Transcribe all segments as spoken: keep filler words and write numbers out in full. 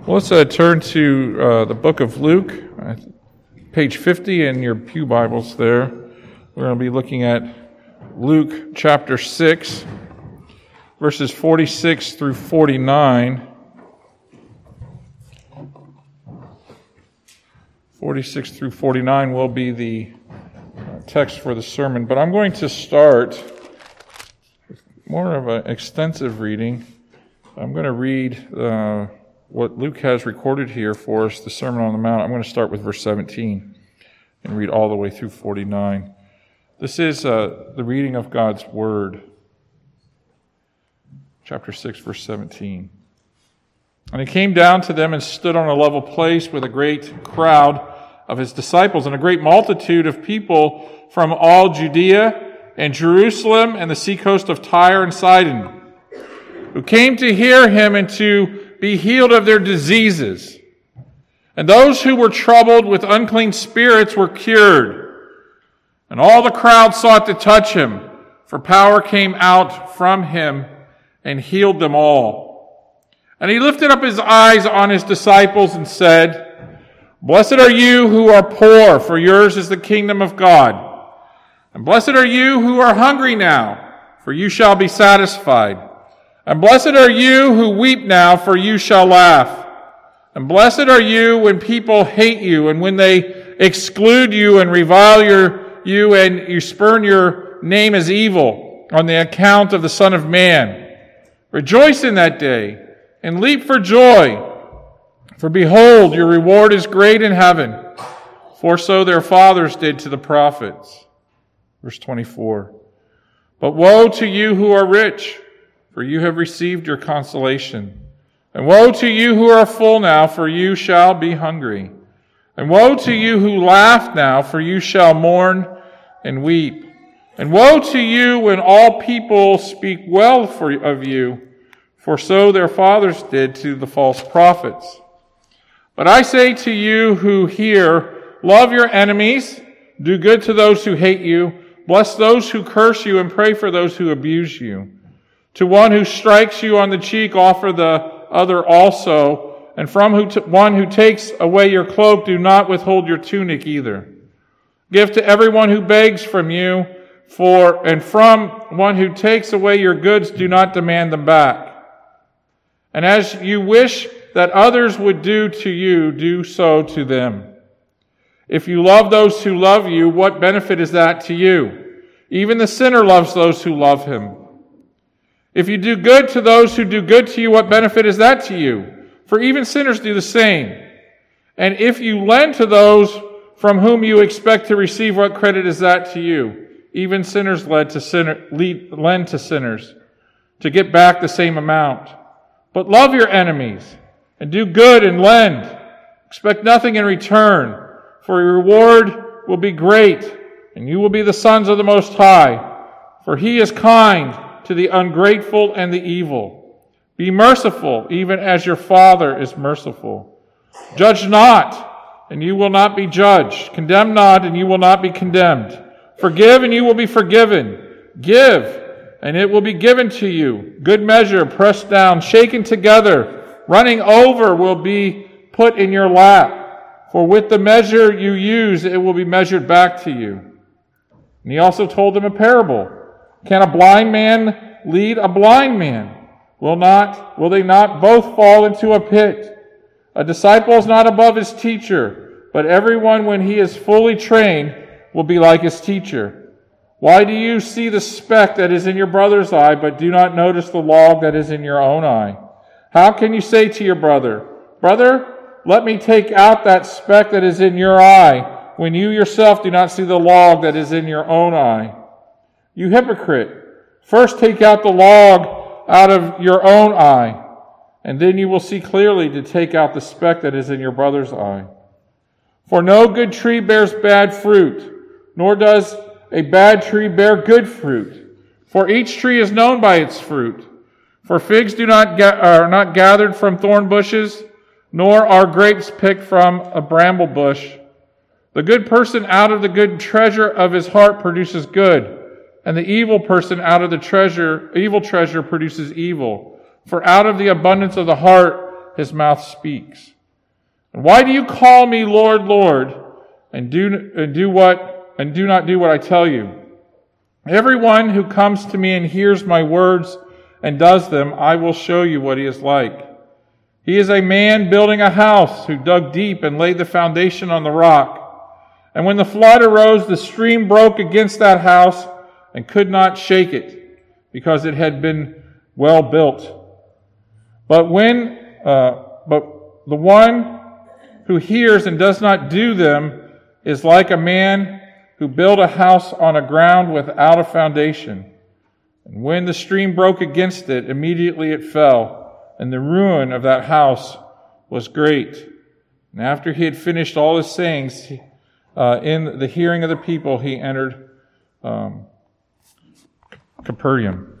Let's uh, turn to uh, the book of Luke, uh, page fifty in your pew Bibles there. We're going to be looking at Luke chapter six, verses forty-six through forty-nine. forty-six through forty-nine will be the text for the sermon, but I'm going to start with more of an extensive reading. I'm going to read uh, what Luke has recorded here for us, the Sermon on the Mount. I'm going to start with verse seventeen and read all the way through forty-nine. This is uh, the reading of God's Word. Chapter six, verse seventeen. And he came down to them and stood on a level place with a great crowd of his disciples and a great multitude of people from all Judea and Jerusalem and the seacoast of Tyre and Sidon, who came to hear him and to be healed of their diseases. And those who were troubled with unclean spirits were cured. And all the crowd sought to touch him, for power came out from him and healed them all. And he lifted up his eyes on his disciples and said, "Blessed are you who are poor, for yours is the kingdom of God. And blessed are you who are hungry now, for you shall be satisfied. And blessed are you who weep now, for you shall laugh. And blessed are you when people hate you, and when they exclude you and revile your, you, and you spurn your name as evil on the account of the Son of Man. Rejoice in that day, and leap for joy. For behold, your reward is great in heaven, for so their fathers did to the prophets." Verse twenty-four. "But woe to you who are rich, for you have received your consolation. And woe to you who are full now, for you shall be hungry. And woe to you who laugh now, for you shall mourn and weep. And woe to you when all people speak well for, of you, for so their fathers did to the false prophets. But I say to you who hear, love your enemies, do good to those who hate you, bless those who curse you, and pray for those who abuse you. To one who strikes you on the cheek, offer the other also. And from who t- one who takes away your cloak, do not withhold your tunic either. Give to everyone who begs from you, for and from one who takes away your goods, do not demand them back. And as you wish that others would do to you, do so to them. If you love those who love you, what benefit is that to you? Even the sinner loves those who love him. If you do good to those who do good to you, what benefit is that to you? For even sinners do the same. And if you lend to those from whom you expect to receive, what credit is that to you? Even sinners led to sinner, lead, lend to sinners to get back the same amount. But love your enemies and do good and lend. Expect nothing in return, for your reward will be great, and you will be the sons of the Most High. For he is kind to the ungrateful and the evil. Be merciful, even as your Father is merciful. Judge not, and you will not be judged. Condemn not, and you will not be condemned. Forgive, and you will be forgiven. Give, and it will be given to you. Good measure, pressed down, shaken together, running over will be put in your lap. For with the measure you use, it will be measured back to you. And he also told them a parable. Can a blind man lead a blind man? Will not, will they not both fall into a pit? A disciple is not above his teacher, but everyone, when he is fully trained, will be like his teacher. Why do you see the speck that is in your brother's eye, but do not notice the log that is in your own eye? How can you say to your brother, Brother, let me take out that speck that is in your eye, when you yourself do not see the log that is in your own eye? You hypocrite, first take out the log out of your own eye, and then you will see clearly to take out the speck that is in your brother's eye. For no good tree bears bad fruit, nor does a bad tree bear good fruit. For each tree is known by its fruit. For figs do not ga- are not gathered from thorn bushes, nor are grapes picked from a bramble bush. The good person out of the good treasure of his heart produces good, and the evil person out of the treasure, evil treasure produces evil. For out of the abundance of the heart, his mouth speaks. And why do you call me Lord, Lord, and do and do what and do not do what I tell you? Everyone who comes to me and hears my words and does them, I will show you what he is like. He is a man building a house who dug deep and laid the foundation on the rock. And when the flood arose, the stream broke against that house and could not shake it, because it had been well built. But when, uh, but the one who hears and does not do them is like a man who built a house on a ground without a foundation. And when the stream broke against it, immediately it fell, and the ruin of that house was great. And after he had finished all his sayings, uh, in the hearing of the people, he entered um, Capernaum.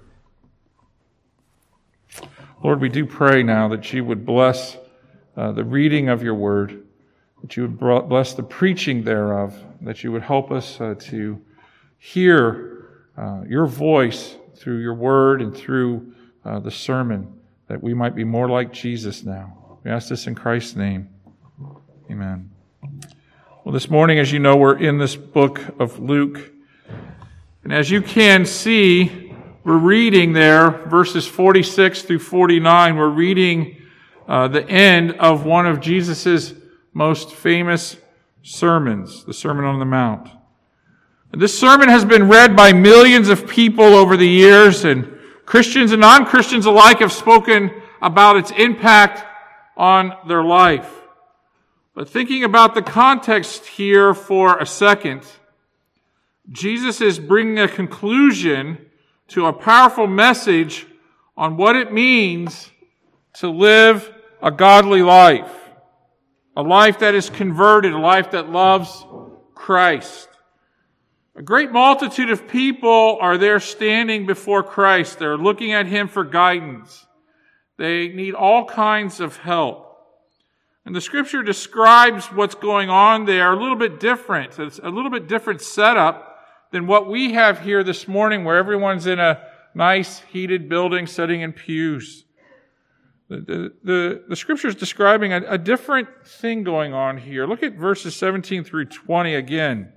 Lord, we do pray now that you would bless uh, the reading of your word, that you would bless the preaching thereof, that you would help us uh, to hear uh, your voice through your word and through uh, the sermon, that we might be more like Jesus now. We ask this in Christ's name. Amen. Well, this morning, as you know, we're in this book of Luke. And as you can see, we're reading there verses forty-six through forty-nine. We're reading uh, the end of one of Jesus' most famous sermons, the Sermon on the Mount. This sermon has been read by millions of people over the years, and Christians and non-Christians alike have spoken about its impact on their life. But thinking about the context here for a second, Jesus is bringing a conclusion to a powerful message on what it means to live a godly life, a life that is converted, a life that loves Christ. A great multitude of people are there standing before Christ. They're looking at him for guidance. They need all kinds of help. And the scripture describes what's going on there a little bit different. It's a little bit different setup than what we have here this morning, where everyone's in a nice heated building sitting in pews. The, the, the, the scripture is describing a, a different thing going on here. Look at verses seventeen through twenty again.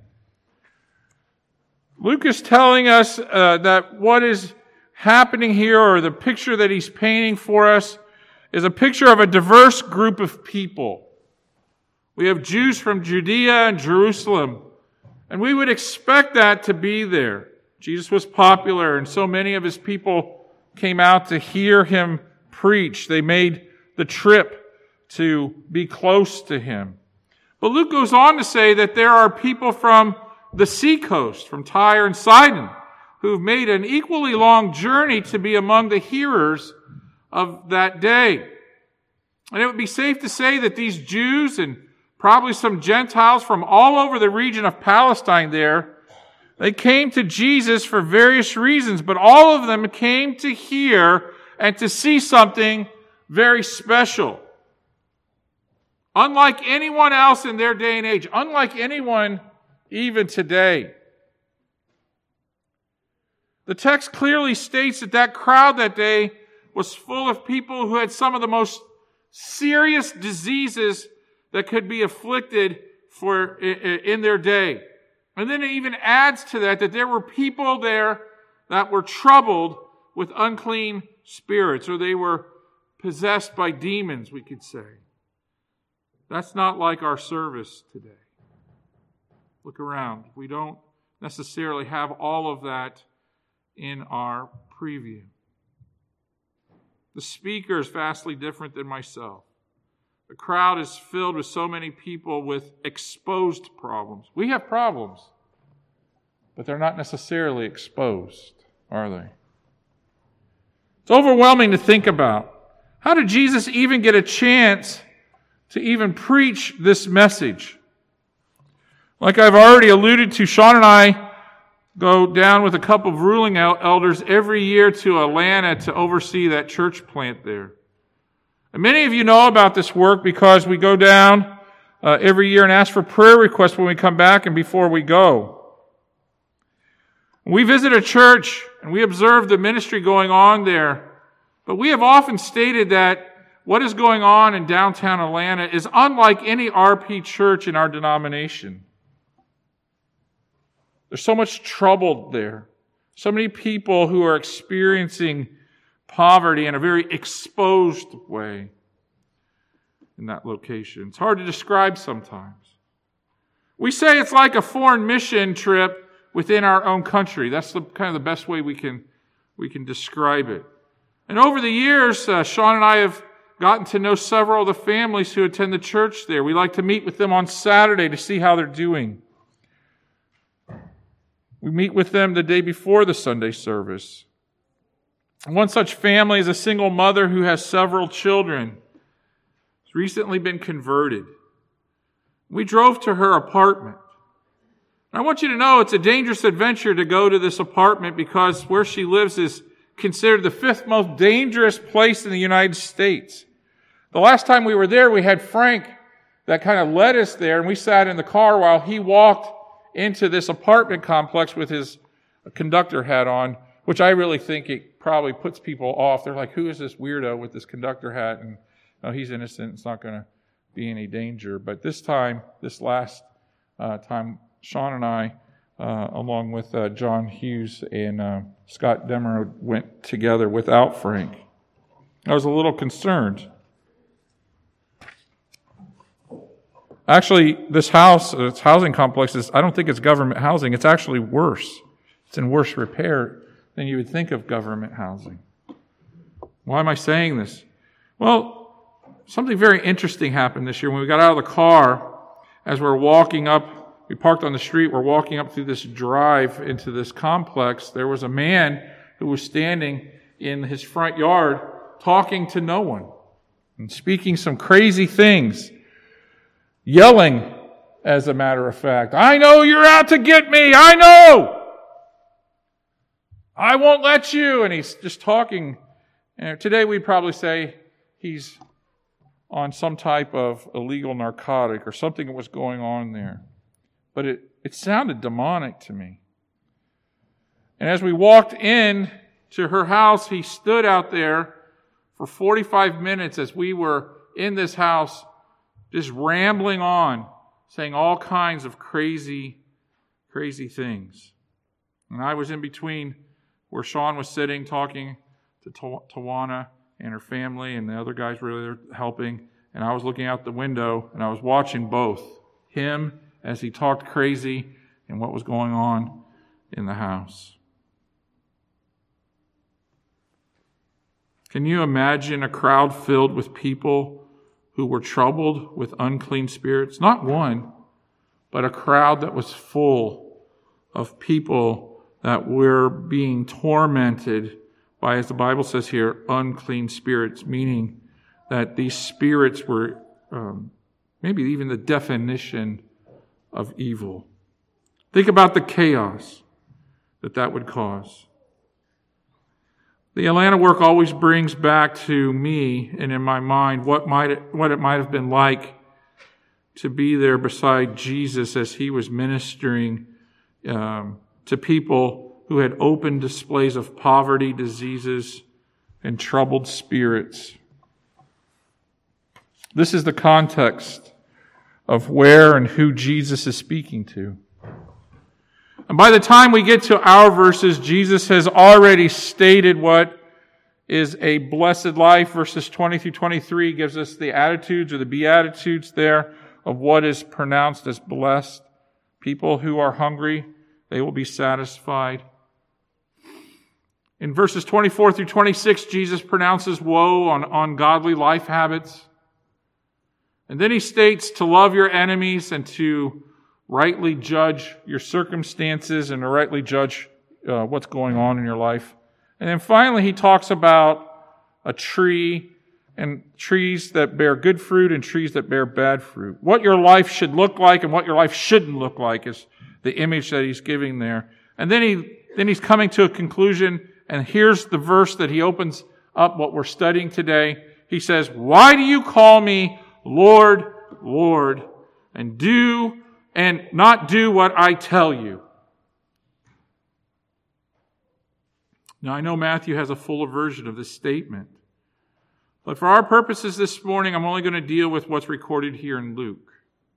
Luke is telling us uh, that what is happening here, or the picture that he's painting for us, is a picture of a diverse group of people. We have Jews from Judea and Jerusalem, and we would expect that to be there. Jesus was popular, and so many of his people came out to hear him preach. They made the trip to be close to him. But Luke goes on to say that there are people from the seacoast, from Tyre and Sidon, who've made an equally long journey to be among the hearers of that day. And it would be safe to say that these Jews and probably some Gentiles from all over the region of Palestine there, they came to Jesus for various reasons, but all of them came to hear and to see something very special. Unlike anyone else in their day and age, unlike anyone even today. The text clearly states that that crowd that day was full of people who had some of the most serious diseases that could be afflicted for in their day. And then it even adds to that that there were people there that were troubled with unclean spirits, or they were possessed by demons, we could say. That's not like our service today. Look around. We don't necessarily have all of that in our preview. The speaker is vastly different than myself. The crowd is filled with so many people with exposed problems. We have problems, but they're not necessarily exposed, are they? It's overwhelming to think about. How did Jesus even get a chance to even preach this message? Like I've already alluded to, Sean and I go down with a couple of ruling elders every year to Atlanta to oversee that church plant there. And many of you know about this work because we go down uh, every year and ask for prayer requests when we come back and before we go. We visit a church and we observe the ministry going on there, but we have often stated that what is going on in downtown Atlanta is unlike any R P church in our denomination. There's so much trouble there. So many people who are experiencing poverty in a very exposed way in that location. It's hard to describe sometimes. We say it's like a foreign mission trip within our own country. That's the kind of the best way we can we can describe it. And over the years, uh, Sean and I have gotten to know several of the families who attend the church there. We like to meet with them on Saturday to see how they're doing. We meet with them the day before the Sunday service. One such family is a single mother who has several children. She's recently been converted. We drove to her apartment. I want you to know it's a dangerous adventure to go to this apartment because where she lives is considered the fifth most dangerous place in the United States. The last time we were there, we had Frank that kind of led us there, and we sat in the car while he walked into this apartment complex with his conductor hat on, which I really think it probably puts people off. They're like, who is this weirdo with this conductor hat? And no, he's innocent. It's not going to be any danger. But this time, this last uh, time, Sean and I, uh, along with uh, John Hughes and uh, Scott Demer, went together without Frank. I was a little concerned. Actually, this house, this housing complex, is, I don't think it's government housing. It's actually worse. It's in worse repair than you would think of government housing. Why am I saying this? Well, something very interesting happened this year. When we got out of the car, as we're walking up, we parked on the street, we're walking up through this drive into this complex, there was a man who was standing in his front yard talking to no one and speaking some crazy things. Yelling, as a matter of fact, I know you're out to get me. I know. I won't let you. And he's just talking. And today we'd probably say he's on some type of illegal narcotic or something that was going on there. But it, it sounded demonic to me. And as we walked in to her house, he stood out there for forty-five minutes as we were in this house, just rambling on, saying all kinds of crazy, crazy things. And I was in between where Sean was sitting talking to Tawana and her family, and the other guys were there helping. And I was looking out the window, and I was watching both. Him as he talked crazy and what was going on in the house. Can you imagine a crowd filled with people who were troubled with unclean spirits? Not one, but a crowd that was full of people that were being tormented by, as the Bible says here, unclean spirits, meaning that these spirits were um, maybe even the definition of evil. Think about the chaos that that would cause. The Atlanta work always brings back to me and in my mind what might it, what it might have been like to be there beside Jesus as he was ministering um, to people who had open displays of poverty, diseases, and troubled spirits. This is the context of where and who Jesus is speaking to. And by the time we get to our verses, Jesus has already stated what is a blessed life. Verses twenty through twenty-three gives us the attitudes or the beatitudes there of what is pronounced as blessed. People who are hungry, they will be satisfied. In verses twenty-four through twenty-six, Jesus pronounces woe on ungodly life habits. And then he states to love your enemies and to rightly judge your circumstances and to rightly judge uh, what's going on in your life. And then finally he talks about a tree and trees that bear good fruit and trees that bear bad fruit. What your life should look like and what your life shouldn't look like is the image that he's giving there. And then he then he's coming to a conclusion, and here's the verse that he opens up what we're studying today. He says, "Why do you call me Lord, Lord, and do and not do what I tell you?" Now, I know Matthew has a fuller version of this statement, But for our purposes this morning, I'm only going to deal with what's recorded here in Luke.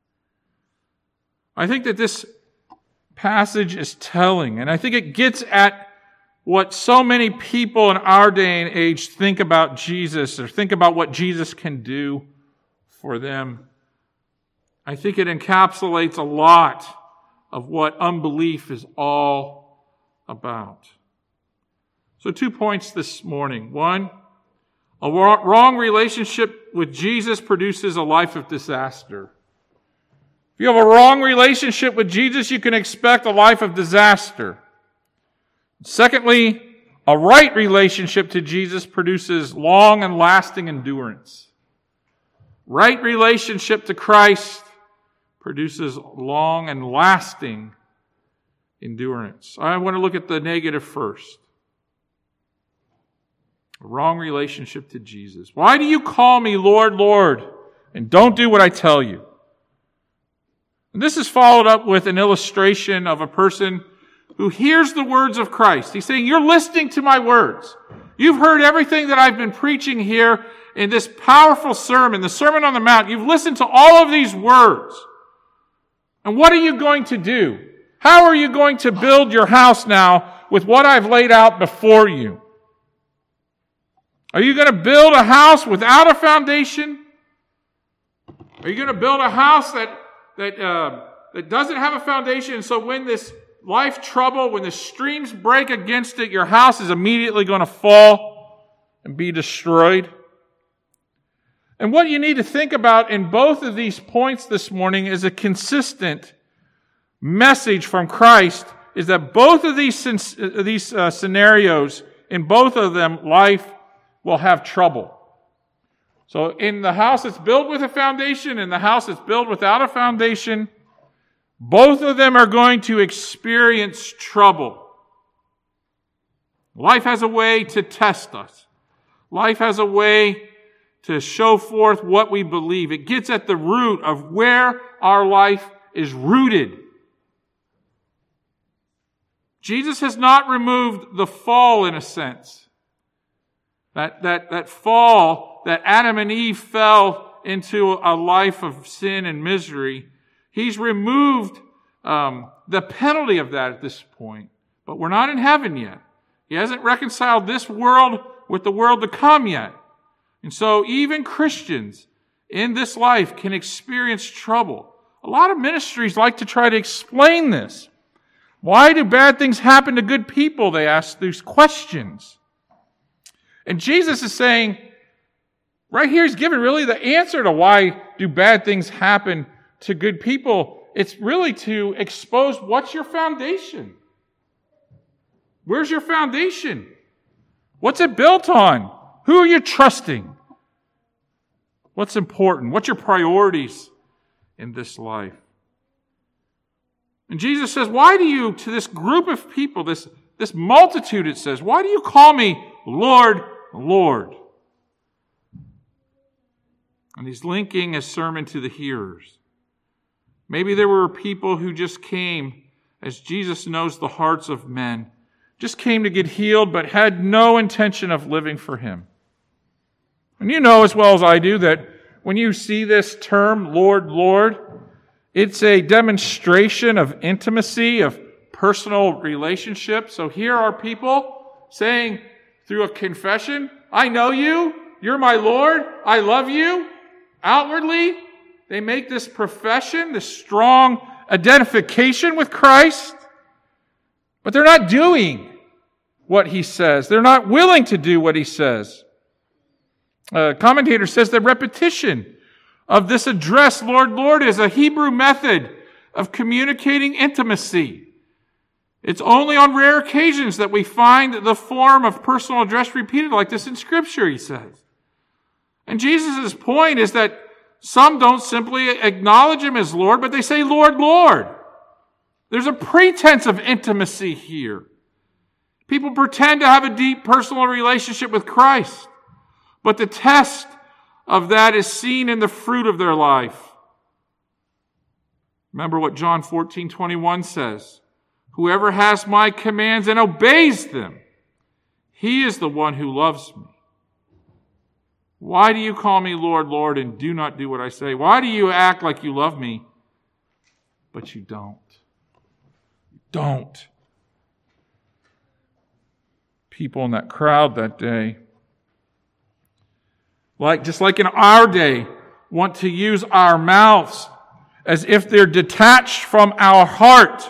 I think that this passage is telling, and I think it gets at what so many people in our day and age think about Jesus, or think about what Jesus can do for them. I think it encapsulates a lot of what unbelief is all about. So two points this morning. One, a wrong relationship with Jesus produces a life of disaster. If you have a wrong relationship with Jesus, you can expect a life of disaster. Secondly, a right relationship to Jesus produces long and lasting endurance. Right relationship to Christ produces long and lasting endurance. I want to look at the negative first. A wrong relationship to Jesus. Why do you call me Lord, Lord, and don't do what I tell you? And this is followed up with an illustration of a person who hears the words of Christ. He's saying, you're listening to my words. You've heard everything that I've been preaching here in this powerful sermon, the Sermon on the Mount. You've listened to all of these words. And what are you going to do? How are you going to build your house now with what I've laid out before you? Are you going to build a house without a foundation? Are you going to build a house that that uh, that doesn't have a foundation, and so when this life trouble, when the streams break against it, your house is immediately going to fall and be destroyed? And what you need to think about in both of these points this morning is a consistent message from Christ, is that both of these, these uh, scenarios, in both of them, life will have trouble. So in the house that's built with a foundation and the house that's built without a foundation, both of them are going to experience trouble. Life has a way to test us. Life has a way to show forth what we believe. It gets at the root of where our life is rooted. Jesus has not removed the fall in a sense. That, that, that fall, that Adam and Eve fell into a life of sin and misery. He's removed um, the penalty of that at this point. But we're not in heaven yet. He hasn't reconciled this world with the world to come yet. And so even Christians in this life can experience trouble. A lot of ministries like to try to explain this. Why do bad things happen to good people? They ask these questions. And Jesus is saying, right here, he's given really the answer to why do bad things happen to good people. It's really to expose what's your foundation. Where's your foundation? What's it built on? Who are you trusting? What's important? What's your priorities in this life? And Jesus says, why do you, to this group of people, this, this multitude, it says, why do you call me Lord, Lord? And he's linking his sermon to the hearers. Maybe there were people who just came, as Jesus knows the hearts of men, just came to get healed, but had no intention of living for him. And you know as well as I do that when you see this term, Lord, Lord, it's a demonstration of intimacy, of personal relationship. So here are people saying through a confession, I know you, you're my Lord, I love you. Outwardly, they make this profession, this strong identification with Christ, but they're not doing what he says. They're not willing to do what he says. A commentator says the repetition of this address, Lord, Lord, is a Hebrew method of communicating intimacy. It's only on rare occasions that we find the form of personal address repeated like this in Scripture, he says. And Jesus' point is that some don't simply acknowledge him as Lord, but they say, Lord, Lord. There's a pretense of intimacy here. People pretend to have a deep personal relationship with Christ, but the test of that is seen in the fruit of their life. Remember what John fourteen twenty-one says. Whoever has my commands and obeys them, he is the one who loves me. Why do you call me Lord, Lord, and do not do what I say? Why do you act like you love me, but you don't? You don't. People in that crowd that day, like just like in our day, want to use our mouths as if they're detached from our heart.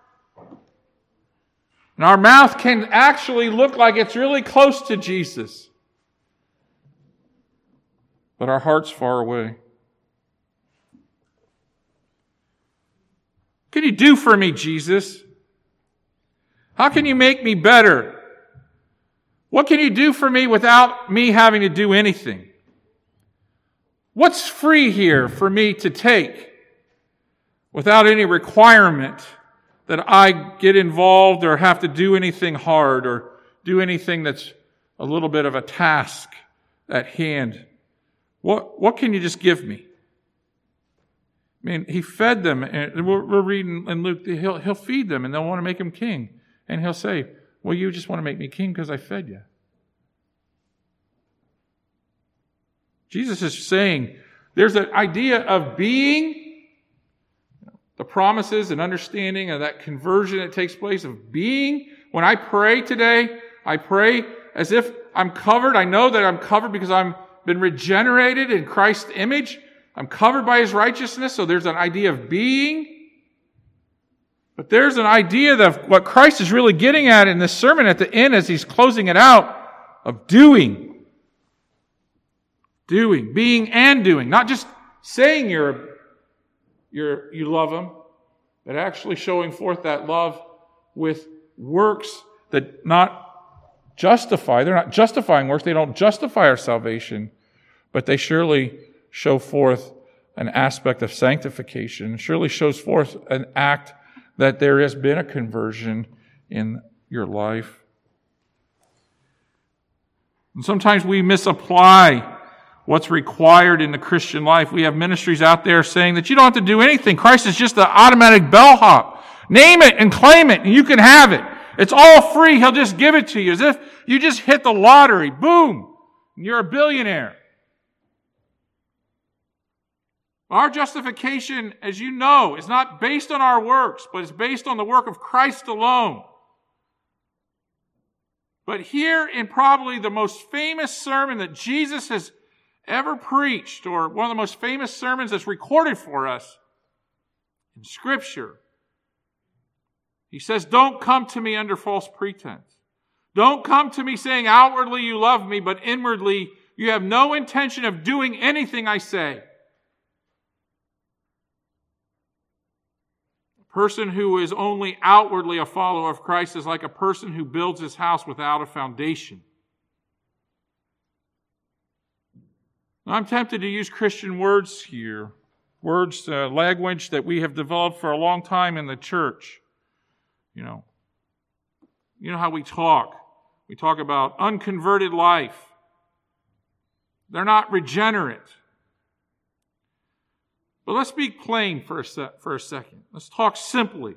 And our mouth can actually look like it's really close to Jesus, but our heart's far away. What can you do for me, Jesus? How can you make me better? What can you do for me without me having to do anything? What's free here for me to take without any requirement that I get involved or have to do anything hard or do anything that's a little bit of a task at hand? What, what can you just give me? I mean, he fed them, and we're, we're reading in Luke, he'll, he'll feed them, and they'll want to make him king. And he'll say, well, you just want to make me king because I fed you. Jesus is saying there's an idea of being, the promises and understanding of that conversion that takes place of being. When I pray today, I pray as if I'm covered. I know that I'm covered because I've been regenerated in Christ's image. I'm covered by His righteousness. So there's an idea of being. But there's an idea that what Christ is really getting at in this sermon at the end as He's closing it out of doing. Doing, being and doing. Not just saying you're, you're, you love Him, but actually showing forth that love with works that not justify. They're not justifying works. They don't justify our salvation, but they surely show forth an aspect of sanctification. Surely shows forth an act that there has been a conversion in your life. And sometimes we misapply what's required in the Christian life. We have ministries out there saying that you don't have to do anything. Christ is just an automatic bellhop. Name it and claim it, and you can have it. It's all free. He'll just give it to you as if you just hit the lottery. Boom! And you're a billionaire. Our justification, as you know, is not based on our works, but it's based on the work of Christ alone. But here in probably the most famous sermon that Jesus has ever preached, or one of the most famous sermons that's recorded for us in Scripture, He says, don't come to me under false pretense. Don't come to me saying outwardly you love me, but inwardly you have no intention of doing anything I say. A person who is only outwardly a follower of Christ is like a person who builds his house without a foundation. I'm tempted to use Christian words here, words, uh, language that we have developed for a long time in the church. You know, you know how we talk. We talk about unconverted life. They're not regenerate. But let's be plain for a, se- for a second. Let's talk simply.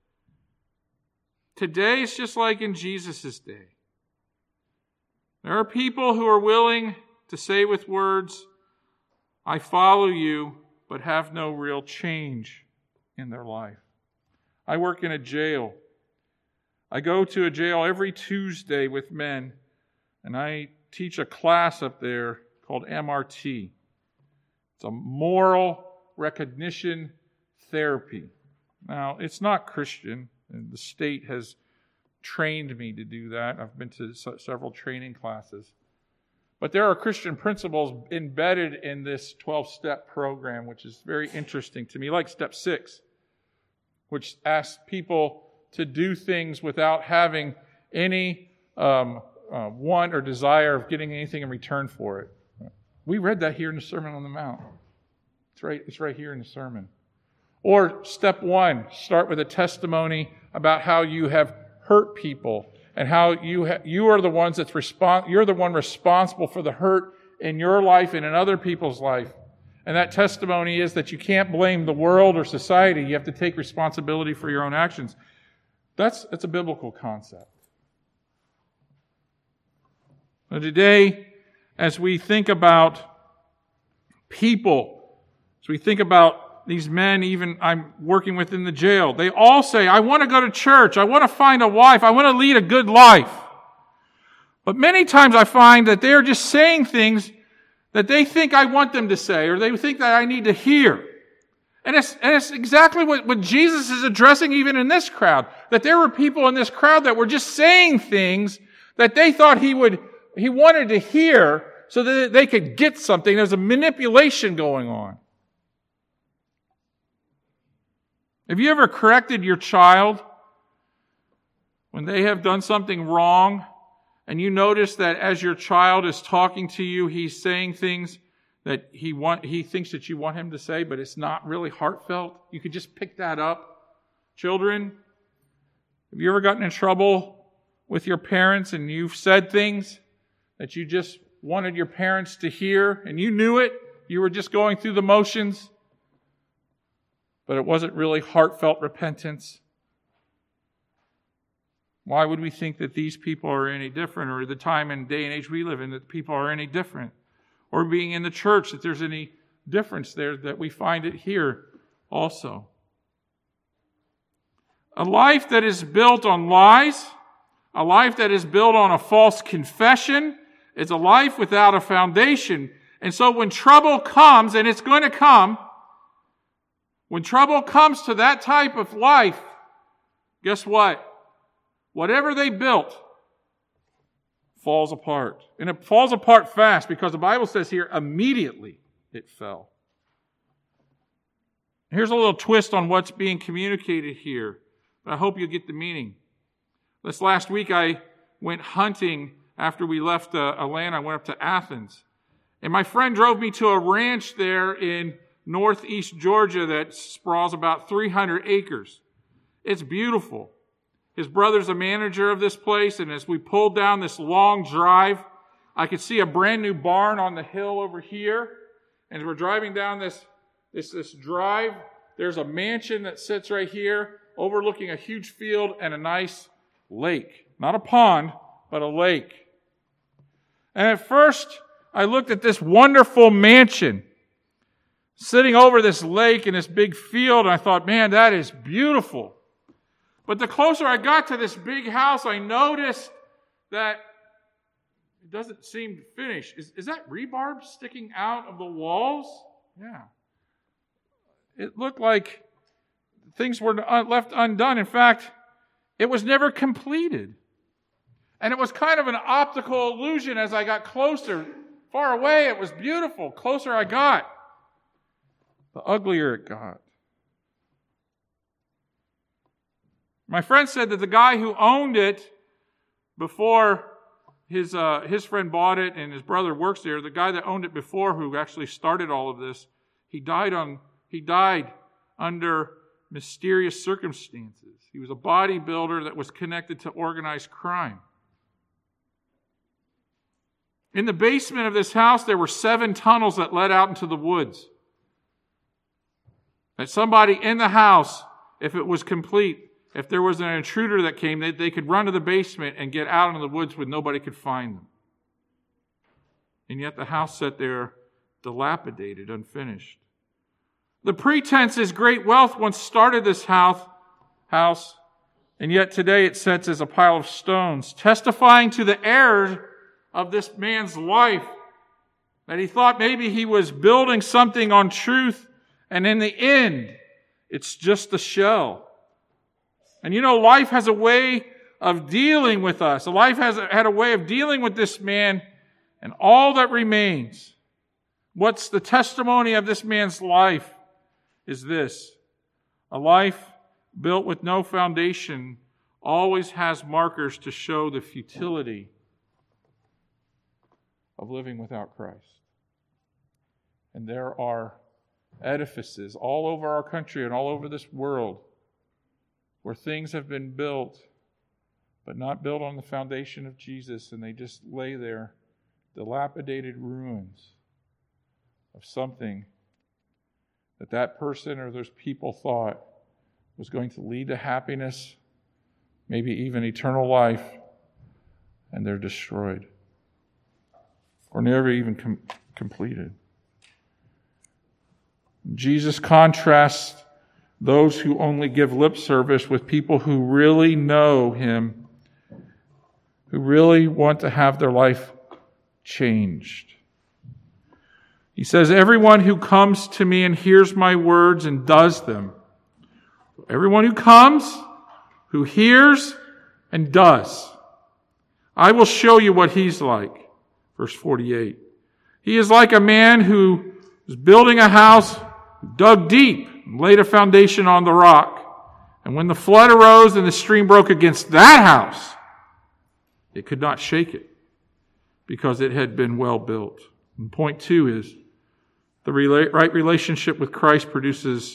Today is just like in Jesus' day. There are people who are willing to say with words, I follow you, but have no real change in their life. I work in a jail. I go to a jail every Tuesday with men, and I teach a class up there called M R T. It's a moral recognition therapy. Now, it's not Christian, and the state has trained me to do that. I've been to several training classes. But there are Christian principles embedded in this twelve-step program, which is very interesting to me, like step six, which asks people to do things without having any um, uh, want or desire of getting anything in return for it. We read that here in the Sermon on the Mount. It's right, it's right here in the sermon. Or step one, start with a testimony about how you have hurt people and how you ha- you are the ones that's respon- you're the one responsible for the hurt in your life and in other people's life. And that testimony is that you can't blame the world or society. You have to take responsibility for your own actions. That's, that's a biblical concept. So today, as we think about people, as we think about these men, even I'm working with in the jail, they all say, I want to go to church, I want to find a wife, I want to lead a good life. But many times I find that they're just saying things that they think I want them to say, or they think that I need to hear. And it's, and it's exactly what, what Jesus is addressing even in this crowd. That there were people in this crowd that were just saying things that they thought he would, he wanted to hear so that they could get something. There's a manipulation going on. Have you ever corrected your child when they have done something wrong, and you notice that as your child is talking to you, he's saying things that he want, he thinks that you want him to say, but it's not really heartfelt? You could just pick that up. Children, have you ever gotten in trouble with your parents and you've said things that you just wanted your parents to hear and you knew it? You were just going through the motions, but it wasn't really heartfelt repentance. Why would we think that these people are any different, or the time and day and age we live in that people are any different? Or being in the church, that there's any difference there, that we find it here also. A life that is built on lies, a life that is built on a false confession, is a life without a foundation. And so when trouble comes, and it's going to come, when trouble comes to that type of life, guess what? Whatever they built falls apart. And it falls apart fast, because the Bible says here, immediately it fell. Here's a little twist on what's being communicated here, but I hope you get the meaning. This last week I went hunting after we left uh, Atlanta. I went up to Athens. And my friend drove me to a ranch there in northeast Georgia that sprawls about three hundred acres. It's beautiful. His brother's a manager of this place, and as we pulled down this long drive, I could see a brand new barn on the hill over here. And as we're driving down this, this, this drive, there's a mansion that sits right here, overlooking a huge field and a nice lake. Not a pond, but a lake. And at first, I looked at this wonderful mansion sitting over this lake in this big field, and I thought, man, that is beautiful. But the closer I got to this big house, I noticed that it doesn't seem finished. Is, is that rebarb sticking out of the walls? Yeah. It looked like things were left undone. In fact, it was never completed. And it was kind of an optical illusion as I got closer. Far away, it was beautiful. Closer I got, the uglier it got. My friend said that the guy who owned it before his uh, his friend bought it, and his brother works there, the guy that owned it before, who actually started all of this, he died on he died under mysterious circumstances. He was a bodybuilder that was connected to organized crime. In the basement of this house, there were seven tunnels that led out into the woods. That somebody in the house, if it was complete, if there was an intruder that came, they, they could run to the basement and get out into the woods where nobody could find them. And yet the house sat there dilapidated, unfinished. The pretense is great wealth once started this house, house, and yet today it sits as a pile of stones, testifying to the error of this man's life, that he thought maybe he was building something on truth, and in the end, it's just a shell. And you know, life has a way of dealing with us. Life has had a way of dealing with this man, and all that remains, what's the testimony of this man's life, is this. A life built with no foundation always has markers to show the futility of living without Christ. And there are edifices all over our country and all over this world where things have been built, but not built on the foundation of Jesus, and they just lay there, dilapidated ruins of something that that person or those people thought was going to lead to happiness, maybe even eternal life, and they're destroyed. or never even com- completed. Jesus contrasts those who only give lip service with people who really know Him, who really want to have their life changed. He says, everyone who comes to me and hears my words and does them. Everyone who comes, who hears and does. I will show you what he's like. Verse forty-eight. He is like a man who is building a house, dug deep, and laid a foundation on the rock. And when the flood arose and the stream broke against that house, it could not shake it because it had been well built. And point two is the right relationship with Christ produces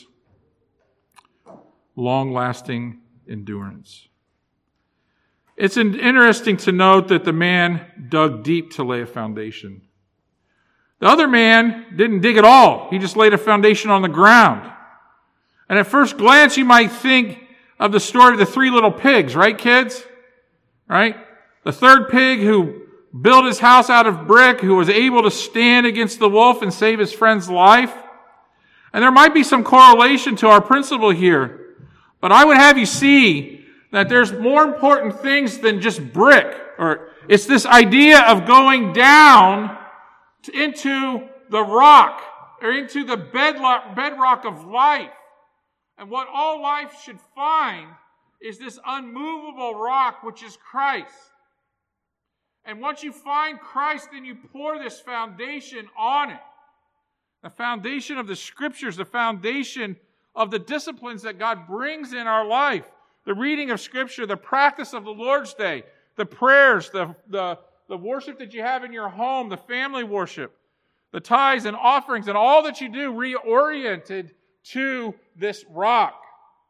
long-lasting endurance. It's interesting to note that the man dug deep to lay a foundation. The other man didn't dig at all. He just laid a foundation on the ground. And at first glance, you might think of the story of the three little pigs, right, kids? Right? The third pig who built his house out of brick, who was able to stand against the wolf and save his friend's life. And there might be some correlation to our principle here. But I would have you see that there's more important things than just brick. Or it's this idea of going down to, into the rock, or into the bedrock, bedrock of life. And what all life should find is this unmovable rock, which is Christ. And once you find Christ, then you pour this foundation on it. The foundation of the Scriptures, the foundation of the disciplines that God brings in our life. The reading of Scripture, the practice of the Lord's Day, the prayers, the, the, the worship that you have in your home, the family worship, the tithes and offerings, and all that you do reoriented to this rock.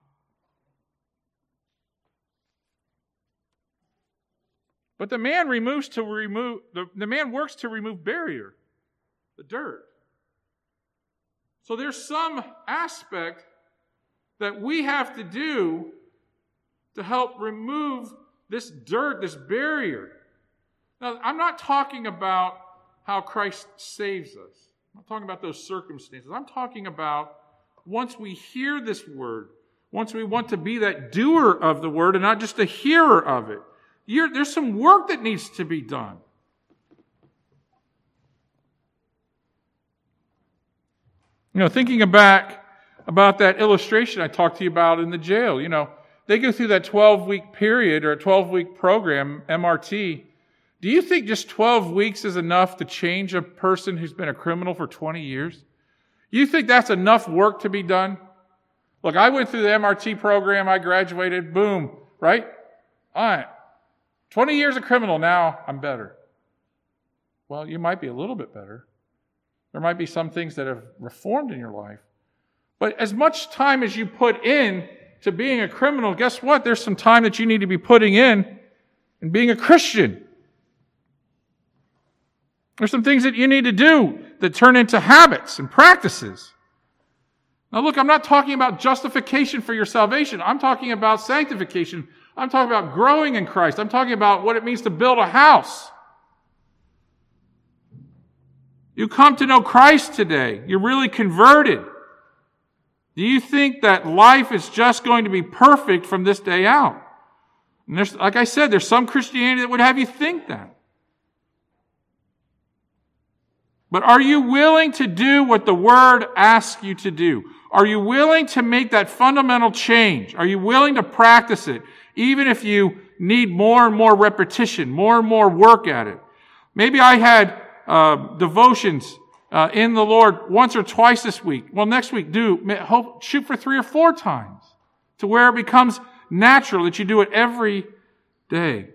But the man removes to remove the, the man works to remove barrier, the dirt. So there's some aspect that we have to do to help remove this dirt, this barrier. Now, I'm not talking about how Christ saves us. I'm not talking about those circumstances. I'm talking about once we hear this word, once we want to be that doer of the word and not just a hearer of it. You're, there's some work that needs to be done. You know, thinking back about that illustration I talked to you about in the jail, you know, they go through that twelve-week period or a twelve-week program, M R T. Do you think just twelve weeks is enough to change a person who's been a criminal for twenty years? You think that's enough work to be done? Look, I went through the M R T program, I graduated, boom, right? All right. twenty years a criminal, now I'm better. Well, you might be a little bit better. There might be some things that have reformed in your life. But as much time as you put in to being a criminal, guess what? There's some time that you need to be putting in in being a Christian. There's some things that you need to do that turn into habits and practices. Now look, I'm not talking about justification for your salvation. I'm talking about sanctification. I'm talking about growing in Christ. I'm talking about what it means to build a house. You come to know Christ today. You're really converted. Do you think that life is just going to be perfect from this day out? And there's, like I said, there's some Christianity that would have you think that. But are you willing to do what the Word asks you to do? Are you willing to make that fundamental change? Are you willing to practice it, even if you need more and more repetition, more and more work at it? Maybe I had uh, devotions uh, in the Lord once or twice this week. Well, next week, do hope, shoot for three or four times to where it becomes natural that you do it every day.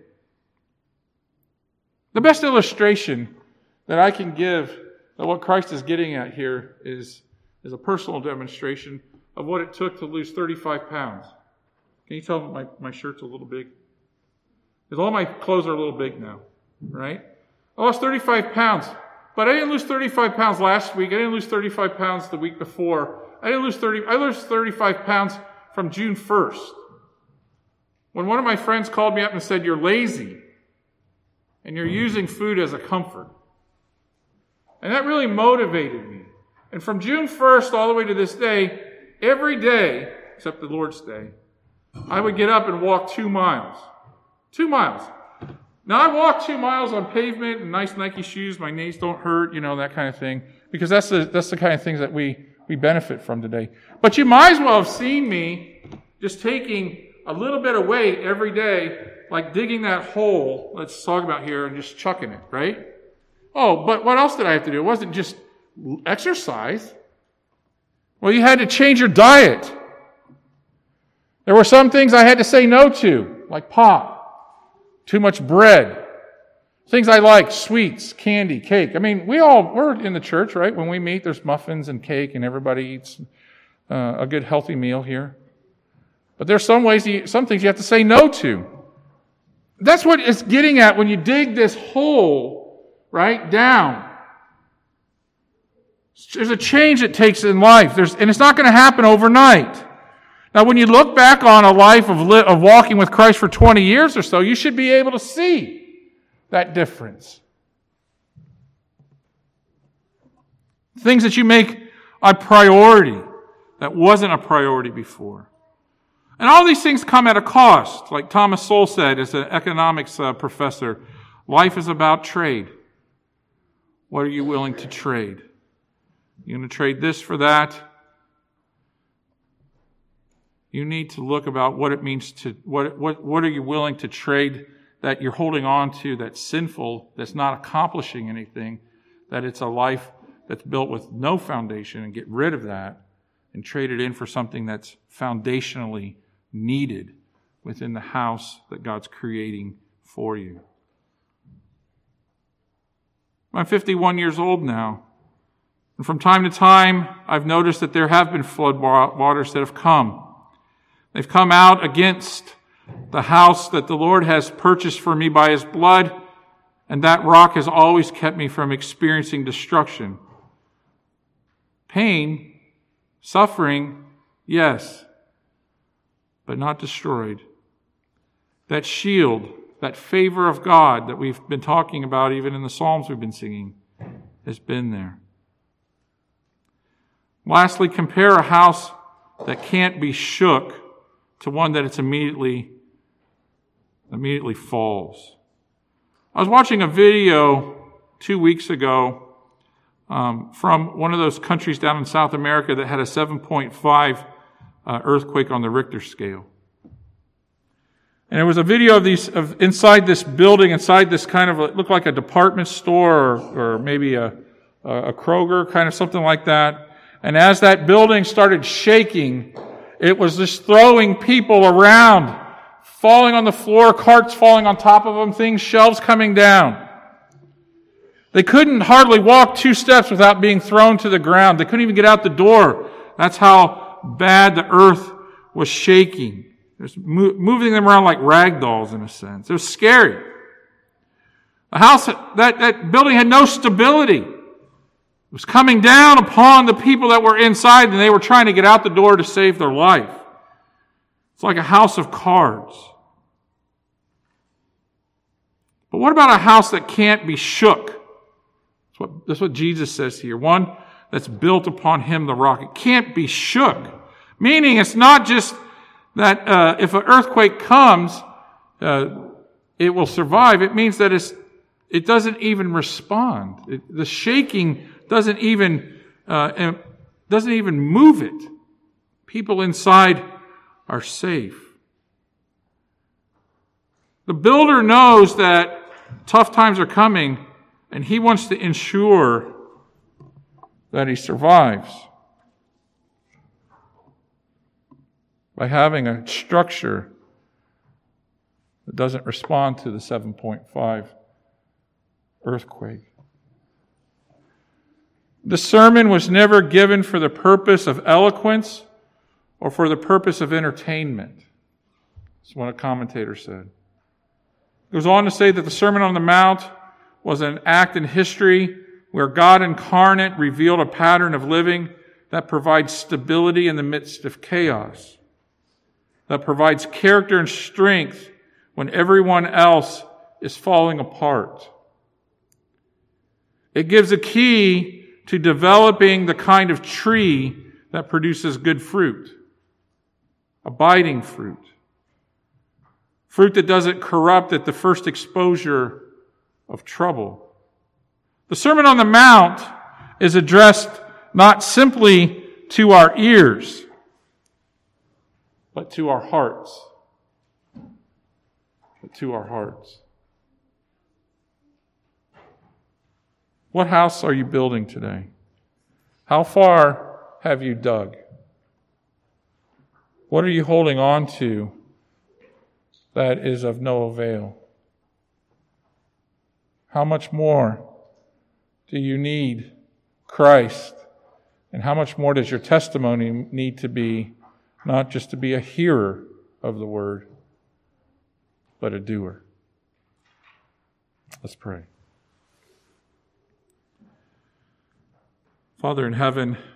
The best illustration that I can give of what Christ is getting at here is, is a personal demonstration of what it took to lose thirty-five pounds. Can you tell my, my shirt's a little big? Because all my clothes are a little big now, right? I lost thirty-five pounds. But I didn't lose thirty-five pounds last week. I didn't lose thirty-five pounds the week before. I didn't lose thirty, I lost thirty-five pounds from June first. When one of my friends called me up and said, "You're lazy, and you're using food as a comfort." And that really motivated me. And from June first all the way to this day, every day, except the Lord's Day, I would get up and walk two miles. Two miles. Now, I walk two miles on pavement and nice Nike shoes. My knees don't hurt, you know, that kind of thing. Because that's the, that's the kind of things that we, we benefit from today. But you might as well have seen me just taking a little bit of weight every day, like digging that hole, let's talk about here, and just chucking it, right? Oh, but what else did I have to do? It wasn't just exercise. Well, you had to change your diet. There were some things I had to say no to, like pop, too much bread, things I like, sweets, candy, cake. I mean, we all, we're in the church, right? When we meet, there's muffins and cake, and everybody eats uh, a good, healthy meal here. But there's some ways, you, some things you have to say no to. That's what it's getting at when you dig this hole, right, down. There's a change it takes in life. There's, and it's not going to happen overnight. Now, when you look back on a life of, li- of walking with Christ for twenty years or so, you should be able to see that difference. Things that you make a priority that wasn't a priority before. And all these things come at a cost. Like Thomas Sowell said as an economics uh, professor, life is about trade. What are you willing to trade? You're going to trade this for that? You need to look about what it means to, what, what, what are you willing to trade that you're holding on to that's sinful, that's not accomplishing anything, that it's a life that's built with no foundation, and get rid of that and trade it in for something that's foundationally needed within the house that God's creating for you. I'm fifty-one years old now. And from time to time, I've noticed that there have been flood waters that have come. They've come out against the house that the Lord has purchased for me by His blood, and that rock has always kept me from experiencing destruction. Pain, suffering, yes, but not destroyed. That shield, that favor of God that we've been talking about even in the Psalms we've been singing, has been there. Lastly, compare a house that can't be shook to one that it's immediately, immediately falls. I was watching a video two weeks ago um, from one of those countries down in South America that had a seven point five uh, earthquake on the Richter scale. And it was a video of these of inside this building, inside this kind of, it looked like a department store or, or maybe a, a Kroger, kind of something like that. And as that building started shaking, it was just throwing people around, falling on the floor, carts falling on top of them, things, shelves coming down. They couldn't hardly walk two steps without being thrown to the ground. They couldn't even get out the door. That's how bad the earth was shaking. It was moving them around like rag dolls in a sense. It was scary. The house, that, that building had no stability. It was coming down upon the people that were inside, and they were trying to get out the door to save their life. It's like a house of cards. But what about a house that can't be shook? That's what, that's what Jesus says here. One that's built upon Him, the rock. It can't be shook. Meaning it's not just that uh, if an earthquake comes, uh, it will survive. It means that it's, it doesn't even respond. It, the shaking doesn't even uh, doesn't even move it. People inside are safe. The builder knows that tough times are coming, and he wants to ensure that he survives by having a structure that doesn't respond to the seven point five earthquake. The sermon was never given for the purpose of eloquence or for the purpose of entertainment. That's what a commentator said. It goes on to say that the Sermon on the Mount was an act in history where God incarnate revealed a pattern of living that provides stability in the midst of chaos, that provides character and strength when everyone else is falling apart. It gives a key to developing the kind of tree that produces good fruit, abiding fruit, fruit that doesn't corrupt at the first exposure of trouble. The Sermon on the Mount is addressed not simply to our ears, but to our hearts. But to our hearts. What house are you building today? How far have you dug? What are you holding on to that is of no avail? How much more do you need Christ? And how much more does your testimony need to be, not just to be a hearer of the word, but a doer? Let's pray. Father in heaven,